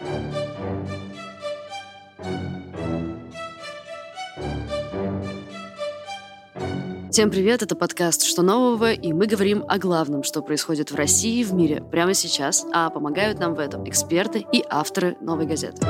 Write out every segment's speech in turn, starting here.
Всем привет, это подкаст «Что нового?», и мы говорим о главном, что происходит в России и в мире прямо сейчас, а помогают нам в этом эксперты и авторы «Новой газеты».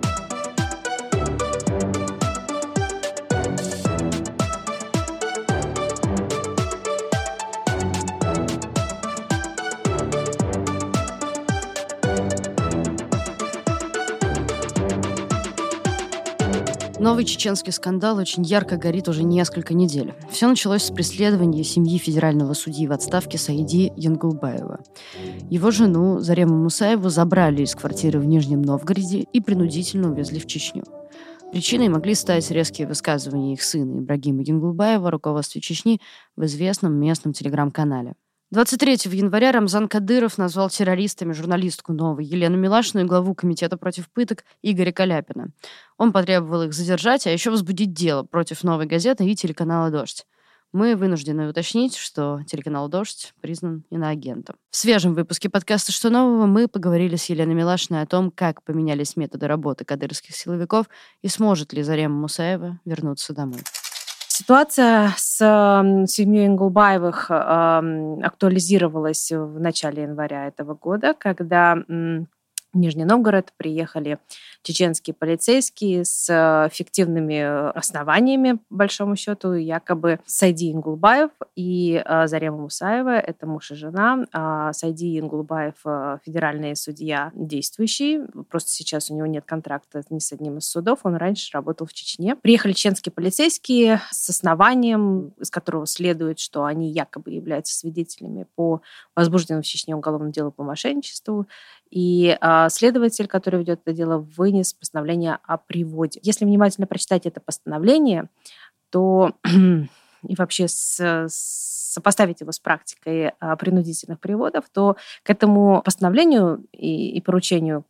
Новый чеченский скандал очень ярко горит уже несколько недель. Все началось с преследования семьи федерального судьи в отставке Саиди Янгулбаева. Его жену Зарему Мусаеву забрали из квартиры в Нижнем Новгороде и принудительно увезли в Чечню. Причиной могли стать резкие высказывания их сына Ибрагима Янгулбаева о руководстве Чечни в известном местном телеграм-канале. 23 января Рамзан Кадыров назвал террористами журналистку «Новой» Елену Милашину и главу комитета против пыток Игоря Каляпина. Он потребовал их задержать, а еще возбудить дело против «Новой газеты» и телеканала «Дождь». Мы вынуждены уточнить, что телеканал «Дождь» признан иноагентом. В свежем выпуске подкаста «Что нового?» мы поговорили с Еленой Милашиной о том, как поменялись методы работы кадыровских силовиков и сможет ли Зарема Мусаева вернуться домой. Ситуация с семьей Янгулбаевых актуализировалась в начале января этого года, когда в Нижний Новгород приехали чеченские полицейские с фиктивными основаниями, по большому счету, якобы Саиди Янгулбаев и Зарема Мусаева, это муж и жена. Саиди Янгулбаев федеральный судья действующий, просто сейчас у него нет контракта ни с одним из судов, он раньше работал в Чечне. Приехали чеченские полицейские с основанием, из которого следует, что они якобы являются свидетелями по возбужденному в Чечне уголовному делу по мошенничеству. И следователь, который ведет это дело, вынес постановление о приводе. Если внимательно прочитать это постановление, то и вообще сопоставить его с практикой принудительных приводов, то к этому постановлению и поручению,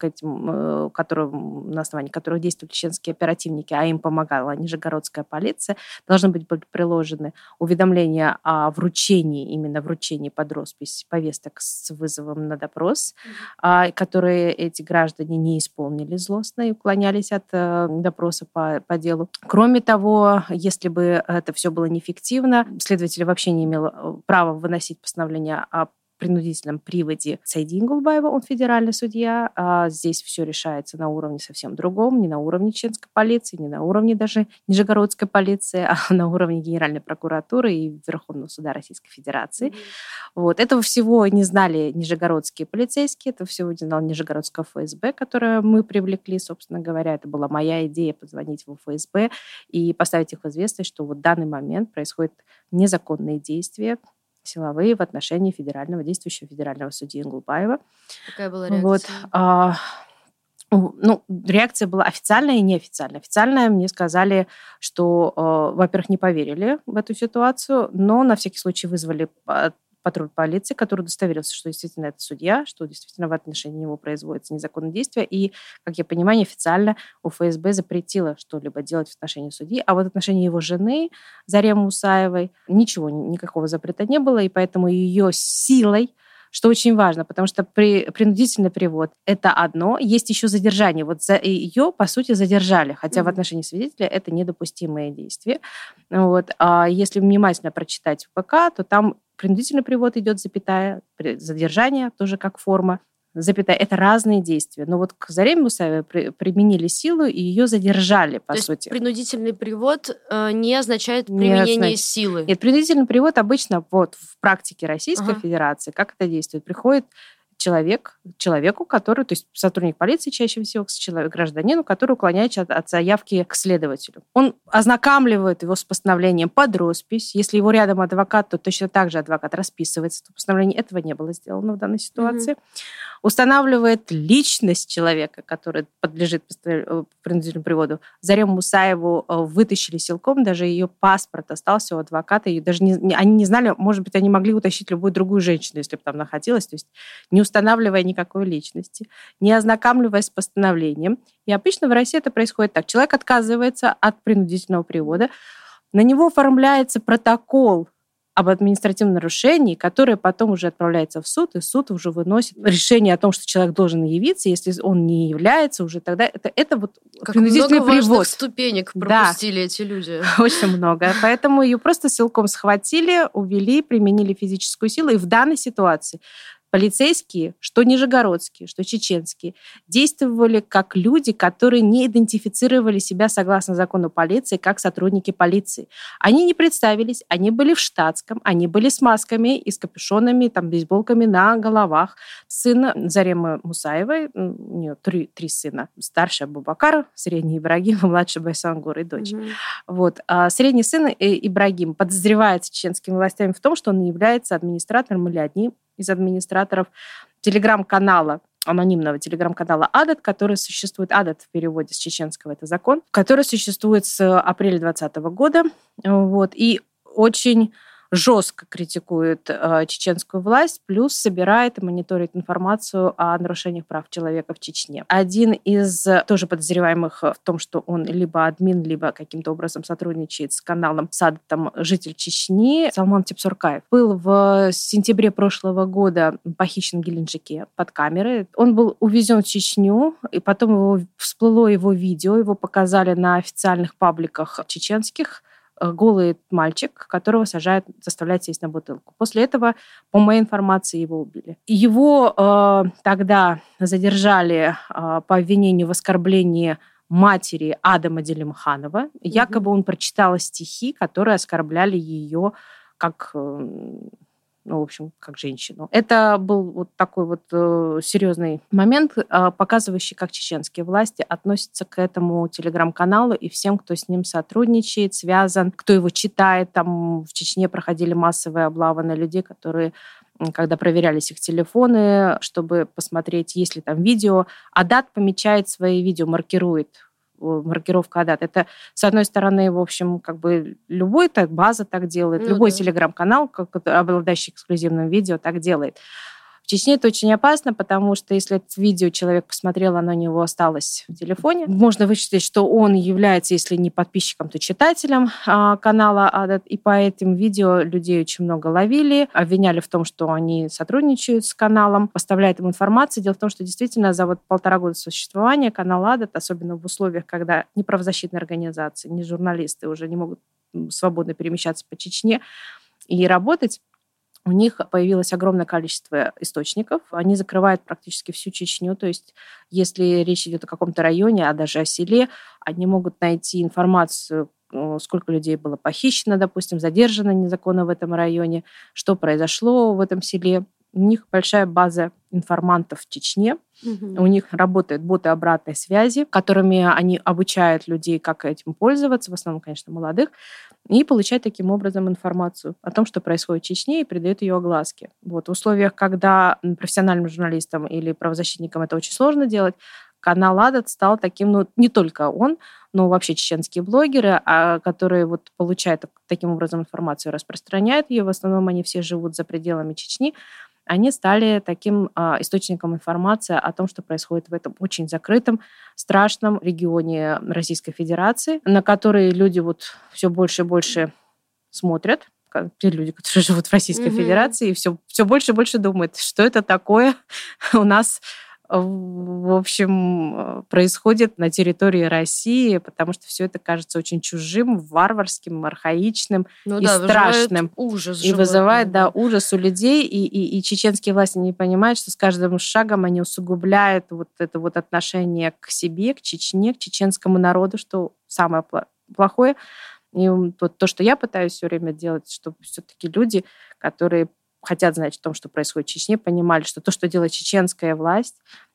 на основании которого действуют чеченские оперативники, а им помогала Нижегородская полиция, должны быть приложены уведомления о вручении, именно вручении под роспись повесток с вызовом на допрос, которые эти граждане не исполнили злостно и уклонялись от допроса по делу. Кроме того, если бы это все было неэффективно, следователь вообще не имел права выносить постановление о принудительном приводе Саиди Янгулбаева, он федеральный судья. Здесь все решается на уровне совсем другом, не на уровне чеченской полиции, не на уровне даже Нижегородской полиции, а на уровне Генеральной прокуратуры и Верховного суда Российской Федерации. Вот. Этого всего не знали нижегородские полицейские, этого всего не знал Нижегородское ФСБ, которое мы привлекли, собственно говоря. Это была моя идея позвонить в ФСБ и поставить их в известность, что вот в данный момент происходят незаконные действия силовые в отношении действующего федерального судьи Янгулбаева. Какая была реакция? Реакция была официальная и неофициальная. Официальная мне сказали, что, во-первых, не поверили в эту ситуацию, но на всякий случай вызвали патруль полиции, который удостоверился, что действительно это судья, что действительно в отношении него производятся незаконные действия. И, как я понимаю, официально у ФСБ запретило что-либо делать в отношении судьи. А вот в отношении его жены, Заремы Мусаевой, никакого запрета не было, и поэтому ее силой, что очень важно, потому что принудительный привод – это одно, есть еще задержание. Вот ее, по сути, задержали, хотя в отношении свидетеля это недопустимое действие. Вот. А если внимательно прочитать ПК, то там принудительный привод идет, запятая, задержание тоже как форма, запятая. Это разные действия. Но вот к Зареме Мусаевой применили силу, и ее задержали, по сути. То есть принудительный привод не означает применение силы? Нет, принудительный привод обычно вот в практике Российской Федерации, как это действует? Приходит человеку, который, то есть сотрудник полиции чаще всего, гражданину, который уклоняется от заявки к следователю. Он ознакомливает его с постановлением под роспись. Если его рядом адвокат, то точно так же адвокат расписывается. В постановлении этого не было сделано в данной ситуации. Устанавливает личность человека, который подлежит принудительному приводу. Зарему Мусаеву вытащили силком, даже ее паспорт остался у адвоката. Они не знали, может быть, они могли утащить любую другую женщину, если бы там находилась. То есть не устанавливая никакой личности, не ознакомливаясь с постановлением. И обычно в России это происходит так. Человек отказывается от принудительного привода, на него оформляется протокол об административном нарушении, которое потом уже отправляется в суд, и суд уже выносит решение о том, что человек должен явиться. Если он не является, уже тогда это вот как принудительный много важных привод. ступенек пропустили эти люди. Очень много. Поэтому ее просто силком схватили, увели, применили физическую силу. И в данной ситуации полицейские, что нижегородские, что чеченские, действовали как люди, которые не идентифицировали себя согласно закону полиции как сотрудники полиции. Они не представились, они были в штатском, они были с масками и с капюшонами, там, бейсболками на головах. Сын Заремы Мусаевой, у нее три сына. Старший Абубакар, средний Ибрагим, младший Байсангур и дочь. Вот. А средний сын Ибрагим подозревается чеченскими властями в том, что он является администратором или одним из администраторов телеграм-канала, анонимного телеграм-канала «Адат», который существует, «Адат» в переводе с чеченского, это закон, который существует с апреля 2020 года. Вот, и очень жестко критикует чеченскую власть, плюс собирает и мониторит информацию о нарушениях прав человека в Чечне. Один из тоже подозреваемых в том, что он либо админ, либо каким-то образом сотрудничает с каналом Садатом, житель Чечни, Салман Тепсуркаев, был в сентябре прошлого года похищен в Геленджике под камерой. Он был увезен в Чечню, и потом всплыло его видео, его показали на официальных пабликах чеченских, голый мальчик, которого заставляют сесть на бутылку. После этого, по моей информации, его убили. Его тогда задержали по обвинению в оскорблении матери Адама Делимханова. Якобы он прочитал стихи, которые оскорбляли ее как... в общем, как женщину. Это был вот такой вот серьезный момент, показывающий, как чеченские власти относятся к этому телеграм-каналу и всем, кто с ним сотрудничает, связан, кто его читает. Там в Чечне проходили массовые облавы на людей, которые, когда проверялись их телефоны, чтобы посмотреть, есть ли там видео. Адат помечает свои видео, маркирует. Маркировка Адат. Это, с одной стороны, в общем, как бы любой база так делает, любой телеграм-канал, обладающий эксклюзивным видео, так делает. В Чечне это очень опасно, потому что если это видео человек посмотрел, оно у него осталось в телефоне, можно вычислить, что он является, если не подписчиком, то читателем канала Адат. И по этим видео людей очень много ловили, обвиняли в том, что они сотрудничают с каналом, поставляют им информацию. Дело в том, что действительно за 1,5 года существования канал Адат, особенно в условиях, когда ни правозащитные организации, ни журналисты уже не могут свободно перемещаться по Чечне и работать, у них появилось огромное количество источников. Они закрывают практически всю Чечню. То есть если речь идет о каком-то районе, а даже о селе, они могут найти информацию, сколько людей было похищено, допустим, задержано незаконно в этом районе, что произошло в этом селе. У них большая база информантов в Чечне. У них работают боты обратной связи, которыми они обучают людей, как этим пользоваться, в основном, конечно, молодых, и получают таким образом информацию о том, что происходит в Чечне, и придают ее огласке. Вот. В условиях, когда профессиональным журналистам или правозащитникам это очень сложно делать, канал Адат стал таким, не только он, но вообще чеченские блогеры, которые вот получают таким образом информацию, распространяют ее, в основном они все живут за пределами Чечни, они стали таким источником информации о том, что происходит в этом очень закрытом, страшном регионе Российской Федерации, на который люди вот все больше и больше смотрят. Те люди, которые живут в Российской Федерации, и все больше и больше думают, что это такое у нас, в общем, происходит на территории России, потому что все это кажется очень чужим, варварским, архаичным и страшным. Ужас и вызывает ужас у людей. И чеченские власти не понимают, что с каждым шагом они усугубляют вот это вот отношение к себе, к Чечне, к чеченскому народу, что самое плохое. И вот то, что я пытаюсь все время делать, чтобы все-таки люди, которые хотят знать о том, что происходит в Чечне, понимали, что то, что делает чеченская власть,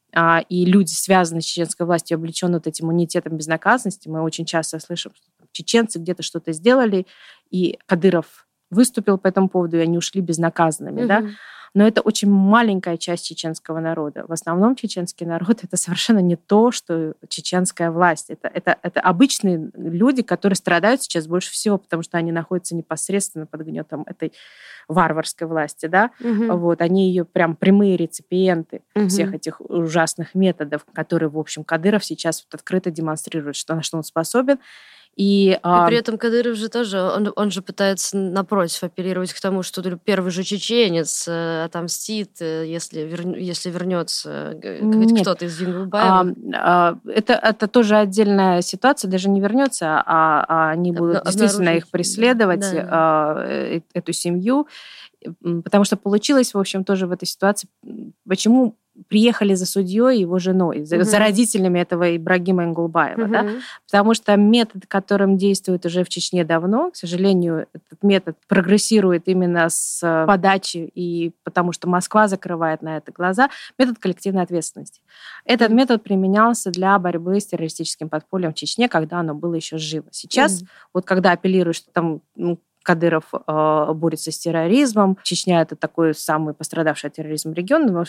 и люди, связанные с чеченской властью, облечены вот этим иммунитетом безнаказанности. Мы очень часто слышим, что чеченцы где-то что-то сделали, и Кадыров выступил по этому поводу, и они ушли безнаказанными. Да? Но это очень маленькая часть чеченского народа. В основном чеченский народ — это совершенно не то, что чеченская власть. Это обычные люди, которые страдают сейчас больше всего, потому что они находятся непосредственно под гнетом этой варварской власти. Да? Вот, они ее прям прямые реципиенты всех этих ужасных методов, которые, в общем, Кадыров сейчас вот открыто демонстрирует, на что он способен. И при этом Кадыров же тоже, он же пытается напротив апеллировать к тому, что первый же чеченец отомстит, если вернется хоть кто-то из Юнгулбаевых. Это тоже отдельная ситуация, даже не вернется, а они будут действительно их преследовать, эту семью. Потому что получилось, в общем, тоже в этой ситуации, почему приехали за судьей и его женой, за родителями этого Ибрагима Ингулбаева, да? Потому что метод, которым действует уже в Чечне давно, к сожалению, этот метод прогрессирует именно с подачи, и потому что Москва закрывает на это глаза, метод коллективной ответственности. Этот метод применялся для борьбы с террористическим подпольем в Чечне, когда оно было еще живо. Сейчас, вот когда апеллируют, что там Кадыров борется с терроризмом. Чечня – это такой самый пострадавший от терроризма регион, но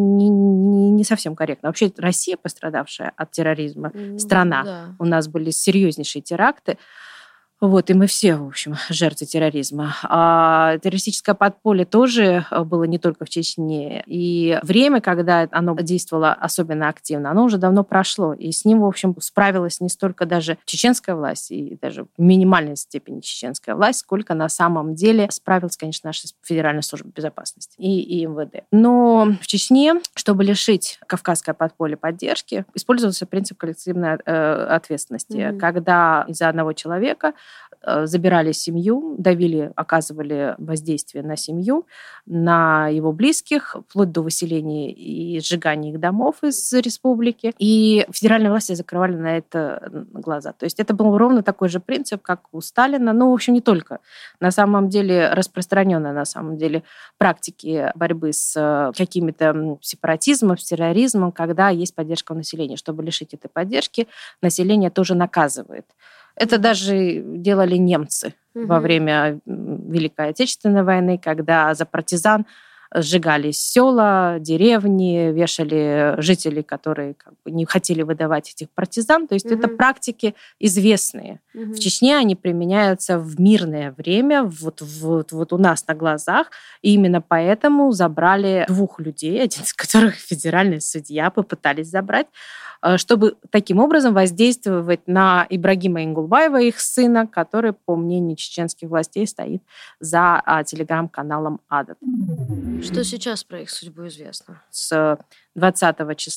не совсем корректно. Вообще Россия пострадавшая от терроризма страна. Да. У нас были серьезнейшие теракты. Вот, и мы все, в общем, жертвы терроризма. А террористическое подполье тоже было не только в Чечне. И время, когда оно действовало особенно активно, оно уже давно прошло. И с ним, в общем, справилась не столько даже чеченская власть, и даже в минимальной степени чеченская власть, сколько на самом деле справилась, конечно, наша Федеральная служба безопасности и МВД. Но в Чечне, чтобы лишить кавказское подполье поддержки, использовался принцип коллективной ответственности, когда из-за одного человека забирали семью, давили, оказывали воздействие на семью, на его близких, вплоть до выселения и сжигания их домов из республики. И федеральные власти закрывали на это глаза. То есть это был ровно такой же принцип, как у Сталина. Ну, в общем, не только. На самом деле распространенная, на самом деле, практики борьбы с какими-то сепаратизмом, с терроризмом, когда есть поддержка у населения. Чтобы лишить этой поддержки, население тоже наказывает. Это даже делали немцы во время Великой Отечественной войны, когда за партизан сжигали села, деревни, вешали жителей, которые не хотели выдавать этих партизан. То есть это практики известные. В Чечне они применяются в мирное время, вот у нас на глазах. И именно поэтому забрали 2 людей, один из которых федеральный судья, попытались забрать, чтобы таким образом воздействовать на Ибрагима Ингулбаева, их сына, который, по мнению чеченских властей, стоит за телеграм-каналом «Адат». Что сейчас про их судьбу известно? С 20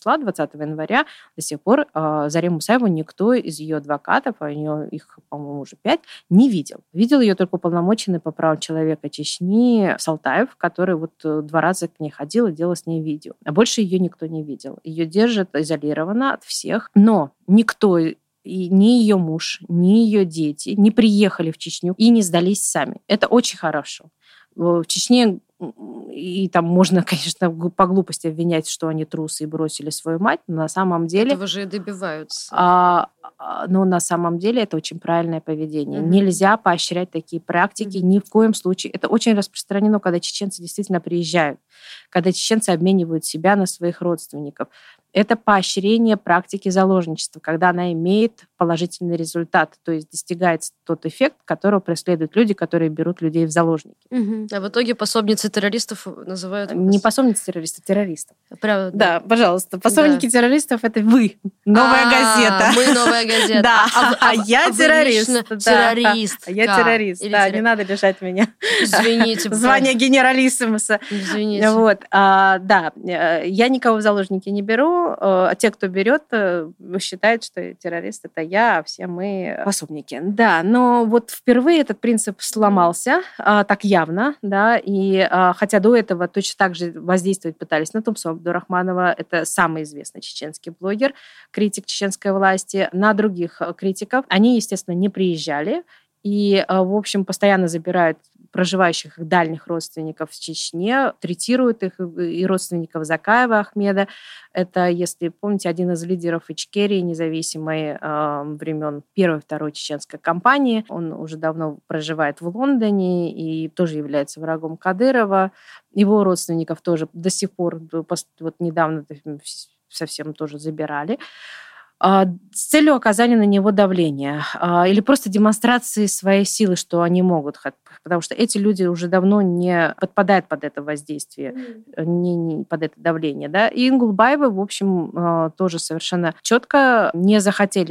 января до сих пор Зарему Мусаеву никто из ее адвокатов, а у нее их, по-моему, уже 5, не видел. Видел ее только уполномоченный по правам человека Чечни Салтаев, который 2 раза к ней ходил и делал с ней видео. А больше ее никто не видел. Ее держат изолированно от всех, но никто, и ни ее муж, ни ее дети не приехали в Чечню и не сдались сами. Это очень хорошо. В Чечне и там можно, конечно, по глупости обвинять, что они трусы и бросили свою мать, но на самом деле... Этого же и добиваются. Но на самом деле это очень правильное поведение. Нельзя поощрять такие практики ни в коем случае. Это очень распространено, когда чеченцы действительно приезжают, когда чеченцы обменивают себя на своих родственников. Это поощрение практики заложничества, когда она имеет положительный результат, то есть достигается тот эффект, которого преследуют люди, которые берут людей в заложники. А в итоге пособницы террористов называют... Не пособницы террористов, террористов. Правда? Да, пожалуйста. Пособники террористов — это вы. Новая газета. Мы новая газета. Да, я террорист. Террорист. Я террорист. Да, не надо лишать меня. Извините. Звание генералиссимуса. Извините. Вот. Да, я никого в заложники не беру. А те, кто берет, считают, что террорист — это я, а все мы пособники. Да, но вот впервые этот принцип сломался так явно, да, и хотя до этого точно так же воздействовать пытались на Тумсо Абдурахманова, это самый известный чеченский блогер, критик чеченской власти, на других критиков. Они, естественно, не приезжали и, в общем, постоянно забирают проживающих их дальних родственников в Чечне, третируют их, и родственников Закаева Ахмеда. Это, если помните, один из лидеров Ичкерии, независимой времен Первой и Второй чеченской кампании. Он уже давно проживает в Лондоне и тоже является врагом Кадырова. Его родственников тоже до сих пор, вот недавно совсем тоже забирали, с целью оказания на него давления или просто демонстрации своей силы, что они могут, потому что эти люди уже давно не подпадают под это воздействие, не под это давление. Да? И Ингулбаевы, в общем, тоже совершенно четко не захотели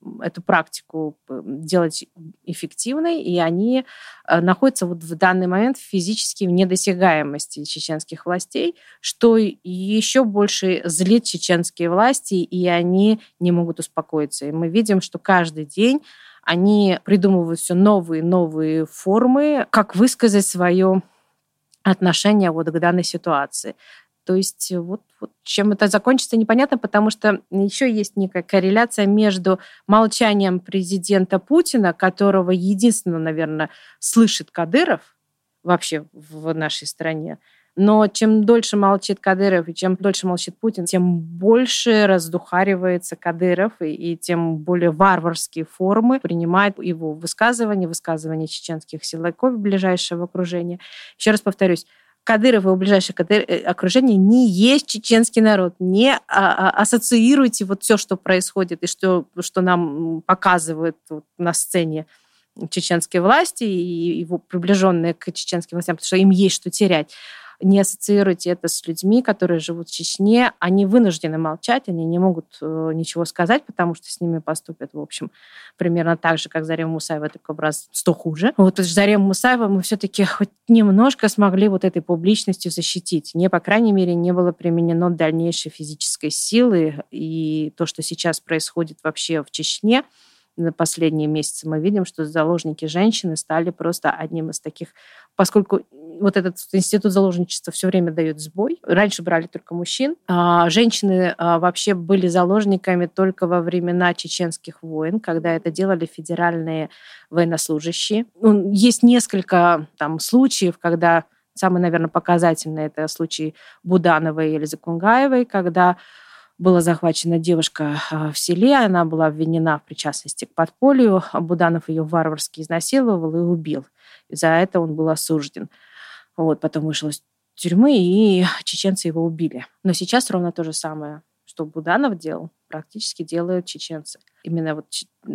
эту практику делать эффективной, и они находятся вот в данный момент физически в недосягаемости чеченских властей, что еще больше злит чеченские власти, и они не могут успокоиться. И мы видим, что каждый день они придумывают все новые и новые формы, как высказать свое отношение вот к данной ситуации. То есть вот чем это закончится, непонятно, потому что еще есть некая корреляция между молчанием президента Путина, которого единственно, наверное, слышит Кадыров вообще в нашей стране. Но чем дольше молчит Кадыров и чем дольше молчит Путин, тем больше раздухаривается Кадыров, и тем более варварские формы принимает его высказывания чеченских силовиков ближайшего окружения. Еще раз повторюсь, Кадыров и его ближайшее окружение не есть чеченский народ. Не ассоциируйте вот все, что происходит и что нам показывают на сцене чеченские власти и его приближенные к чеченским властям, потому что им есть что терять. Не ассоциируйте это с людьми, которые живут в Чечне. Они вынуждены молчать, они не могут ничего сказать, потому что с ними поступят, в общем, примерно так же, как Зарема Мусаева, только в раз 100 хуже. Вот Зарему Мусаева мы все-таки хоть немножко смогли вот этой публичностью защитить. По крайней мере, не было применено дальнейшей физической силы. И то, что сейчас происходит вообще в Чечне, на последние месяцы мы видим, что заложники женщины стали просто одним из таких, поскольку вот этот институт заложничества все время дает сбой. Раньше брали только мужчин. Женщины вообще были заложниками только во времена чеченских войн, когда это делали федеральные военнослужащие. Есть несколько случаев, когда самый, наверное, показательный это случай Будановой или Закунгаевой, когда была захвачена девушка в селе, она была обвинена в причастности к подполью, Буданов ее варварски изнасиловал и убил. И за это он был осужден. Потом вышел из тюрьмы, и чеченцы его убили. Но сейчас ровно то же самое, что Буданов делал, практически делают чеченцы. Именно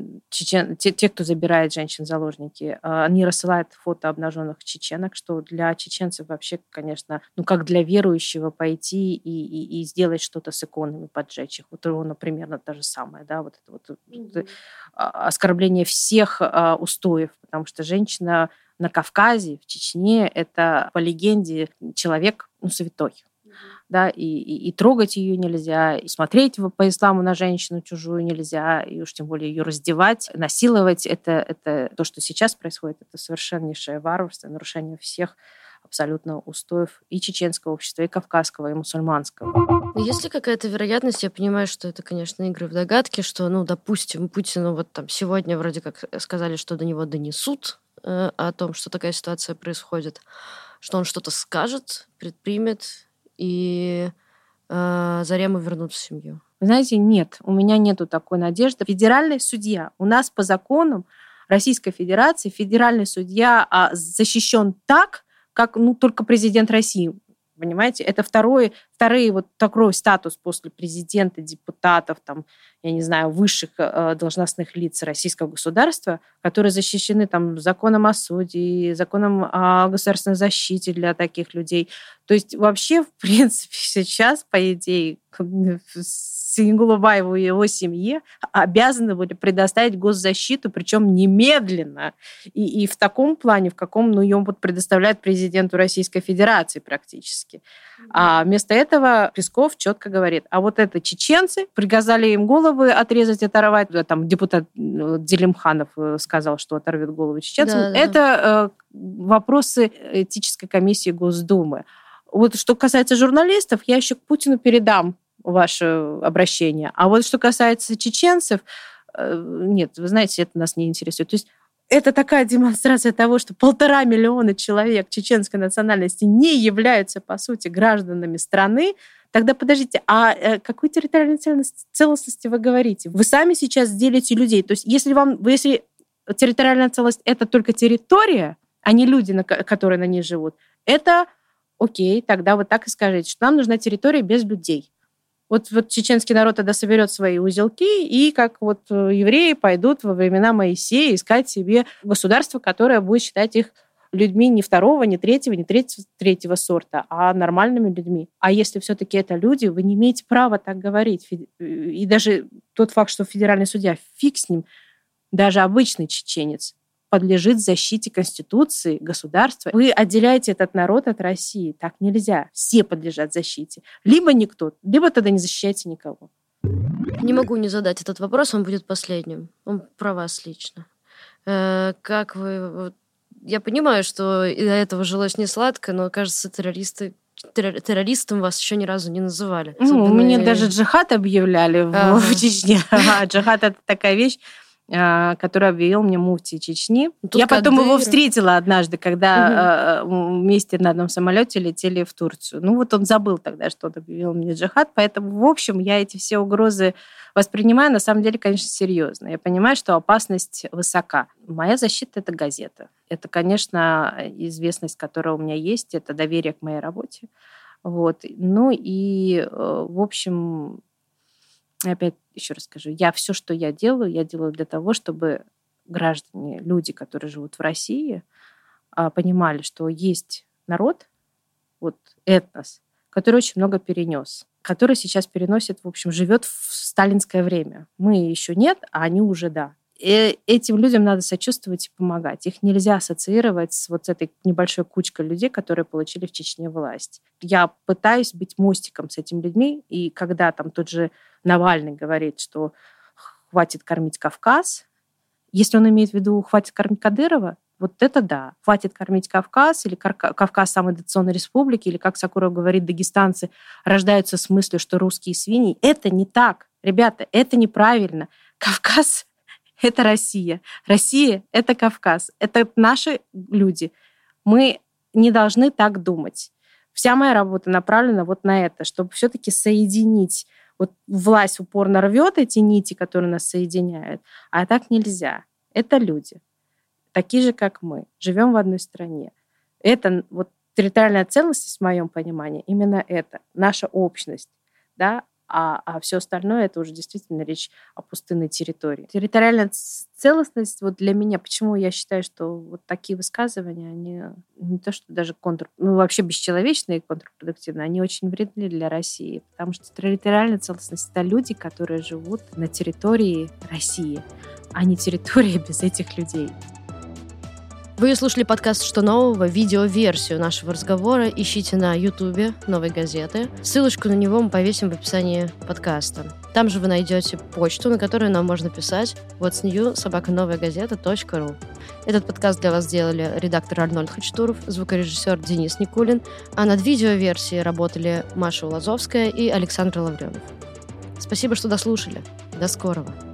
те, кто забирает женщин-заложники, они рассылают фото обнаженных чеченок, что для чеченцев вообще, конечно, как для верующего пойти и сделать что-то с иконами, поджечь их. Ровно примерно то же самое, да, оскорбление всех устоев, потому что женщина на Кавказе, в Чечне, это по легенде человек святой. Да, и трогать ее нельзя, и смотреть по исламу на женщину чужую нельзя, и уж тем более ее раздевать, насиловать. Это то, что сейчас происходит, это совершеннейшее варварство, нарушение всех абсолютно устоев и чеченского общества, и кавказского, и мусульманского. Есть ли какая-то вероятность, я понимаю, что это, конечно, игры в догадки, что, допустим, Путину сегодня вроде как сказали, что до него донесут о том, что такая ситуация происходит, что он что-то скажет, предпримет, и Зарему вернут в семью? Вы знаете, нет, у меня нету такой надежды. Федеральный судья, у нас по законам Российской Федерации федеральный судья защищен так, как только президент России. Понимаете, это второй такой статус после президента, депутатов, высших должностных лиц российского государства, которые защищены законом о суде, законом о государственной защите для таких людей. То есть вообще, в принципе, сейчас, по идее, Юнгулбаеву и его семье обязаны были предоставить госзащиту, причем немедленно. И в таком плане, в каком ее предоставляет президенту Российской Федерации практически. А вместо этого Песков четко говорит, это чеченцы, приказали им головы отрезать, оторвать. Депутат Делимханов сказал, что оторвет голову чеченцам. Да. Это вопросы этической комиссии Госдумы. Что касается журналистов, я еще к Путину передам ваше обращение. А что касается чеченцев, нет, вы знаете, это нас не интересует. То есть это такая демонстрация того, что 1,5 миллиона человек чеченской национальности не являются, по сути, гражданами страны. Тогда подождите, о какой территориальной целостности вы говорите? Вы сами сейчас делите людей. То есть если территориальная целостность – это только территория, а не люди, которые на ней живут, это окей, тогда вот так и скажите, что нам нужна территория без людей. Вот чеченский народ тогда соберет свои узелки, и как евреи пойдут во времена Моисея искать себе государство, которое будет считать их людьми не второго, не третьего сорта, а нормальными людьми. А если все-таки это люди, вы не имеете права так говорить. И даже тот факт, что федеральный судья, фиг с ним, даже обычный чеченец, подлежит защите Конституции, государства. Вы отделяете этот народ от России. Так нельзя. Все подлежат защите. Либо никто, либо тогда не защищайте никого. Не могу не задать этот вопрос, он будет последним. Он про вас лично. Как вы... Я понимаю, что и до этого жилось не сладко, но, кажется, террористом вас еще ни разу не называли. Мне даже джихад объявляли в Чечне. Джихад — это такая вещь, который объявил мне муфти Чечни. Я потом его встретила однажды, когда вместе на одном самолете летели в Турцию. Он забыл тогда, что он объявил мне джихад, поэтому, в общем, я эти все угрозы воспринимаю, на самом деле, конечно, серьезно. Я понимаю, что опасность высока. Моя защита — это газета. Это, конечно, известность, которая у меня есть, это доверие к моей работе. В общем... Опять еще раз скажу, все, что я делаю для того, чтобы граждане, люди, которые живут в России, понимали, что есть народ, этнос, который очень много перенес, который сейчас переносит, в общем, живет в сталинское время. Мы еще нет, а они уже да. И этим людям надо сочувствовать и помогать. Их нельзя ассоциировать с этой небольшой кучкой людей, которые получили в Чечне власть. Я пытаюсь быть мостиком с этими людьми, и когда там тот же Навальный говорит, что хватит кормить Кавказ, если он имеет в виду хватит кормить Кадырова, это да. Хватит кормить Кавказ, или Кавказ самодетационной республики, или, как Сакуров говорит, дагестанцы рождаются с мыслью, что русские свиньи. Это не так. Ребята, это неправильно. Кавказ — это Россия. Россия — это Кавказ. Это наши люди. Мы не должны так думать. Вся моя работа направлена на это, чтобы все-таки соединить. Власть упорно рвет эти нити, которые нас соединяют, а так нельзя. Это люди, такие же, как мы. Живем в одной стране. Это территориальная целостность, в моем понимании, именно это. Наша общность. Да? А все остальное — это уже действительно речь о пустынной территории. Территориальная целостность для меня, почему я считаю, что такие высказывания, они не то, что даже вообще бесчеловечные и контрпродуктивные, они очень вредны для России, потому что территориальная целостность — это люди, которые живут на территории России, а не территория без этих людей. Вы слушали подкаст «Что нового?», видеоверсию нашего разговора ищите на Ютубе «Новой газеты». Ссылочку на него мы повесим в описании подкаста. Там же вы найдете почту, на которую нам можно писать whatsnew@новаягазета.ру. Этот подкаст для вас сделали редактор Арнольд Хачатуров, звукорежиссер Денис Никулин, а над видеоверсией работали Маша Улазовская и Александр Лавренов. Спасибо, что дослушали. До скорого.